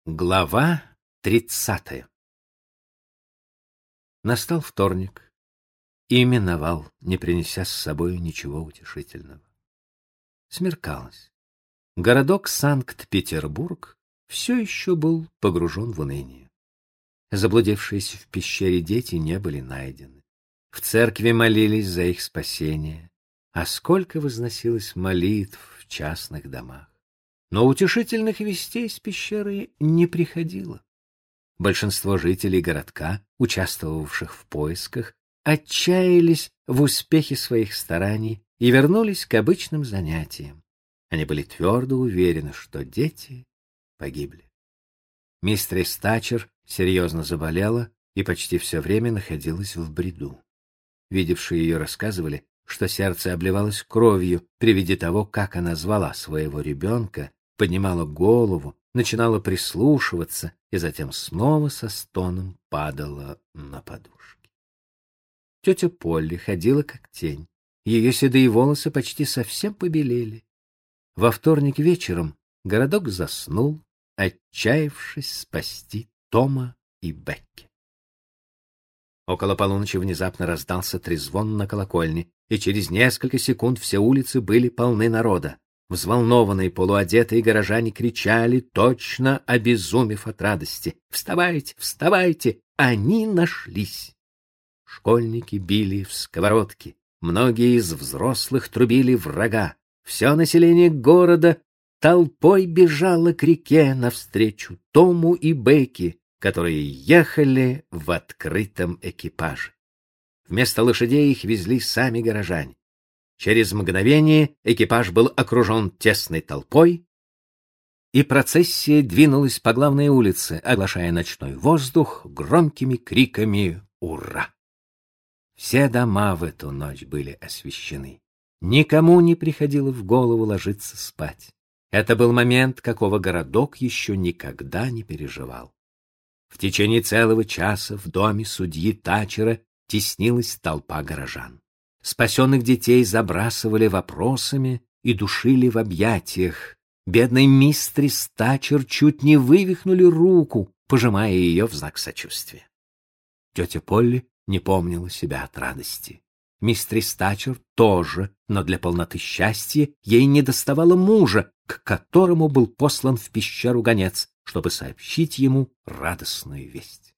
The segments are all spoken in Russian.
Глава 30. Настал вторник и миновал, не принеся с собой ничего утешительного. Смеркалось. Городок Санкт-Петербург все еще был погружен в уныние. Заблудившиеся в пещере дети не были найдены. В церкви молились за их спасение, а сколько возносилось молитв в частных домах. Но утешительных вестей из пещеры не приходило. Большинство жителей городка, участвовавших в поисках, отчаялись в успехе своих стараний и вернулись к обычным занятиям. Они были твердо уверены, что дети погибли. Мистерис Тачер серьезно заболела и почти все время находилась в бреду. Видевшие ее рассказывали, что сердце обливалось кровью при виде того, как она звала своего ребенка, поднимала голову, начинала прислушиваться и затем снова со стоном падала на подушки. Тетя Полли ходила как тень. Ее седые волосы почти совсем побелели. Во вторник вечером городок заснул, отчаявшись спасти Тома и Бекки. Около полуночи внезапно раздался трезвон на колокольне, и через несколько секунд все улицы были полны народа. Взволнованные полуодетые горожане кричали, точно обезумев от радости: «Вставайте, вставайте! Они нашлись!» Школьники били в сковородки, многие из взрослых трубили врага. Все население города толпой бежало к реке навстречу Тому и Бекки, которые ехали в открытом экипаже. Вместо лошадей их везли сами горожане. Через мгновение экипаж был окружен тесной толпой, и процессия двинулась по главной улице, оглашая ночной воздух громкими криками «Ура!». Все дома в эту ночь были освещены. Никому не приходило в голову ложиться спать. Это был момент, какого городок еще никогда не переживал. В течение целого часа в доме судьи Тачера теснилась толпа горожан. Спасенных детей забрасывали вопросами и душили в объятиях. Бедной мистерис Тачер чуть не вывихнули руку, пожимая ее в знак сочувствия. Тетя Полли не помнила себя от радости. Мистерис Тачер тоже, но для полноты счастья ей недоставало мужа, к которому был послан в пещеру гонец, чтобы сообщить ему радостную весть.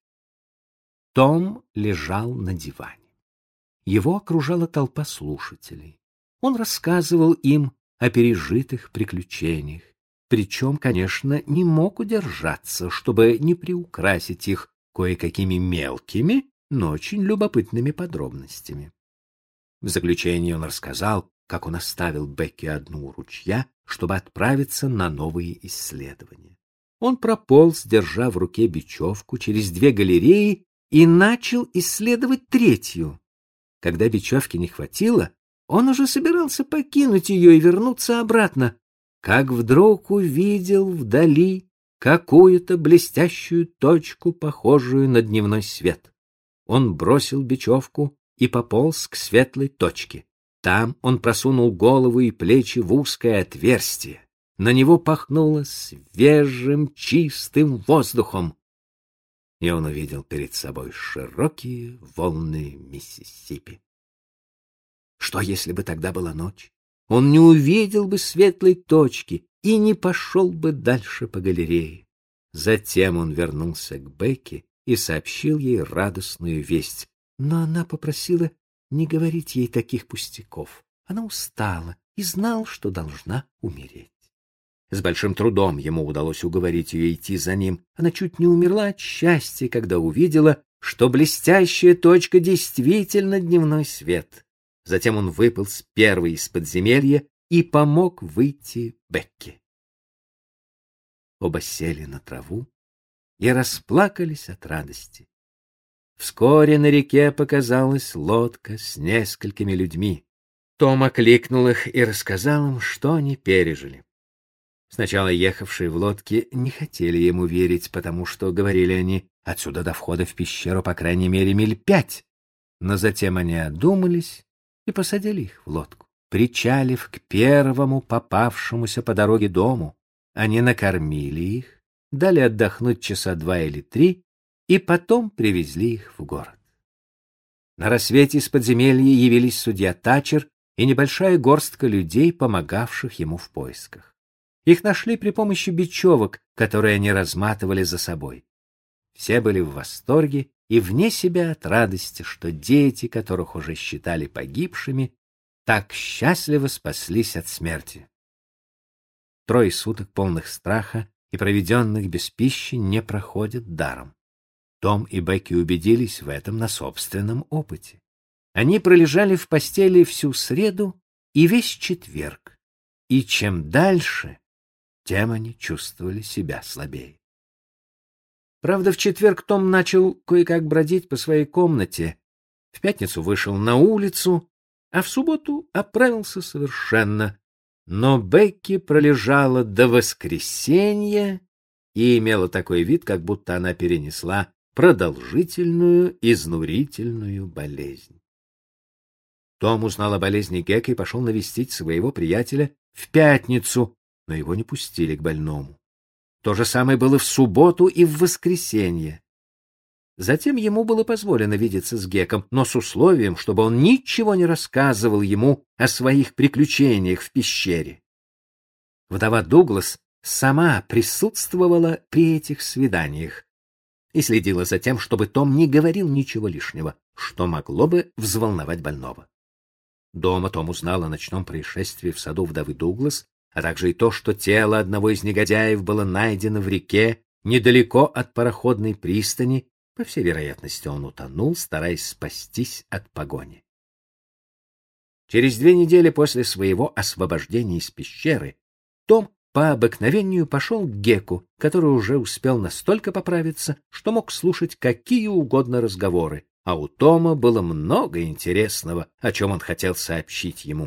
Том лежал на диване. Его окружала толпа слушателей. Он рассказывал им о пережитых приключениях, причем, конечно, не мог удержаться, чтобы не приукрасить их кое-какими мелкими, но очень любопытными подробностями. В заключение он рассказал, как он оставил Бекки одну у ручья, чтобы отправиться на новые исследования. Он прополз, держа в руке бечевку, через 2 галереи и начал исследовать 3-ю. Когда бечевки не хватило, он уже собирался покинуть ее и вернуться обратно, как вдруг увидел вдали какую-то блестящую точку, похожую на дневной свет. Он бросил бечевку и пополз к светлой точке. Там он просунул голову и плечи в узкое отверстие. На него пахнуло свежим, чистым воздухом, и он увидел перед собой широкие волны Миссисипи. Что, если бы тогда была ночь? Он не увидел бы светлой точки и не пошел бы дальше по галерее. Затем он вернулся к Бекки и сообщил ей радостную весть, но она попросила не говорить ей таких пустяков. Она устала и знала, что должна умереть. С большим трудом ему удалось уговорить ее идти за ним. Она чуть не умерла от счастья, когда увидела, что блестящая точка действительно дневной свет. Затем он выполз первый из подземелья и помог выйти Бекки. Оба сели на траву и расплакались от радости. Вскоре на реке показалась лодка с несколькими людьми. Том окликнул их и рассказал им, что они пережили. Сначала ехавшие в лодке не хотели ему верить, потому что, говорили они, отсюда до входа в пещеру по крайней мере 5 миль. Но затем они одумались и посадили их в лодку. Причалив к первому попавшемуся по дороге дому, они накормили их, дали отдохнуть часа 2 или 3 и потом привезли их в город. На рассвете из подземелья явились судья Тачер и небольшая горстка людей, помогавших ему в поисках. Их нашли при помощи бечевок, которые они разматывали за собой. Все были в восторге и вне себя от радости, что дети, которых уже считали погибшими, так счастливо спаслись от смерти. 3 суток полных страха и проведенных без пищи не проходят даром. Том и Бекки убедились в этом на собственном опыте. Они пролежали в постели всю среду и весь четверг, и чем дальше, тем они чувствовали себя слабее. Правда, в четверг Том начал кое-как бродить по своей комнате, в пятницу вышел на улицу, а в субботу оправился совершенно. Но Бекки пролежала до воскресенья и имела такой вид, как будто она перенесла продолжительную изнурительную болезнь. Том узнал о болезни Гека и пошел навестить своего приятеля в пятницу, но его не пустили к больному. То же самое было в субботу и в воскресенье. Затем ему было позволено видеться с Геком, но с условием, чтобы он ничего не рассказывал ему о своих приключениях в пещере. Вдова Дуглас сама присутствовала при этих свиданиях и следила за тем, чтобы Том не говорил ничего лишнего, что могло бы взволновать больного. Дома Том узнал о ночном происшествии в саду вдовы Дуглас, а также и то, что тело одного из негодяев было найдено в реке недалеко от пароходной пристани. По всей вероятности, он утонул, стараясь спастись от погони. Через 2 недели после своего освобождения из пещеры Том по обыкновению пошел к Геку, который уже успел настолько поправиться, что мог слушать какие угодно разговоры, а у Тома было много интересного, о чем он хотел сообщить ему.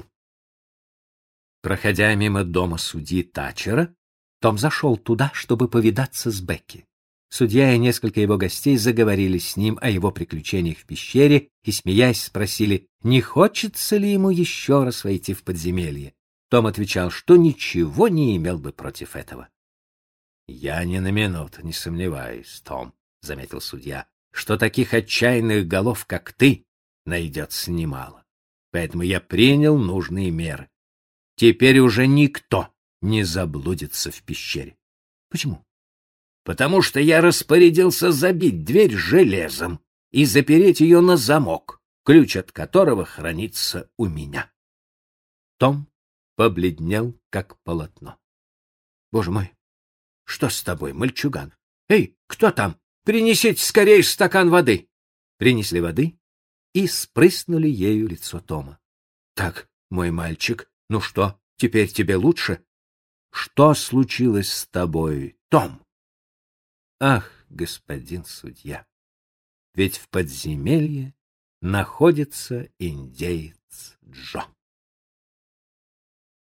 Проходя мимо дома судьи Тачера, Том зашел туда, чтобы повидаться с Бекки. Судья и несколько его гостей заговорили с ним о его приключениях в пещере и, смеясь, спросили, не хочется ли ему еще раз войти в подземелье. Том отвечал, что ничего не имел бы против этого. — Я ни на минуту не сомневаюсь, Том, — заметил судья, — что таких отчаянных голов, как ты, найдется немало. Поэтому я принял нужные меры. Теперь уже никто не заблудится в пещере. — Почему? — Потому что я распорядился забить дверь железом и запереть ее на замок, ключ от которого хранится у меня. Том побледнел, как полотно. — Боже мой, что с тобой, мальчуган? Эй, кто там? Принесите скорее стакан воды. Принесли воды и спрыснули ею лицо Тома. — Так, мой мальчик, ну что, теперь тебе лучше? Что случилось с тобой, Том? — Ах, господин судья, ведь в подземелье находится индеец Джо.